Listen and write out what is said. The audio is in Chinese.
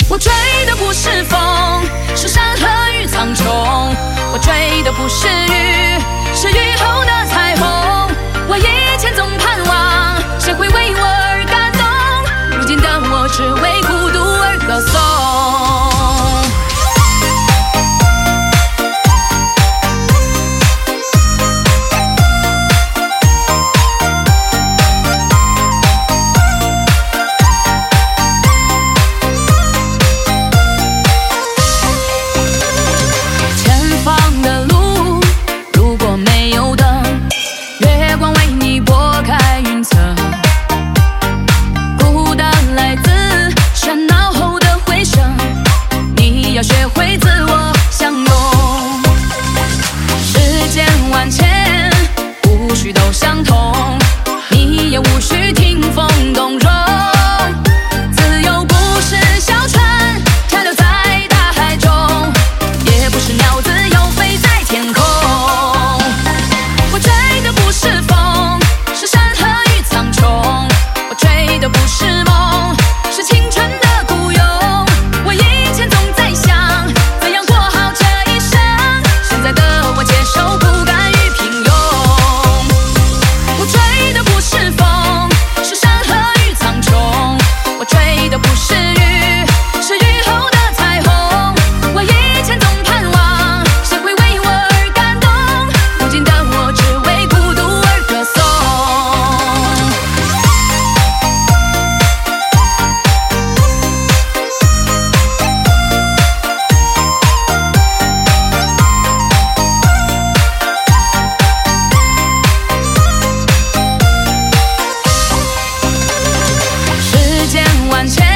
我追的不是风，是山河与苍穹。我追的不是雨，是雨后的彩虹。我以前总盼望谁会为我而感动，如今的我只为孤独而歌颂。要学会自我相拥，世间万千，无需都相同，你也无需听风动容。自由不是小船漂流在大海中，也不是鸟自由飞在天空。我追的不是风，是山河与苍穹。我追的不是梦，是青春的孤勇。我以前总在想怎样过好这一生，现在的我接受不甘于平庸。我追的不是风，是山河与苍穹。我追的不是雨，是雨后的彩虹。我以前总盼望谁会为我而感动，如今的我只为孤独而歌颂。世间万千，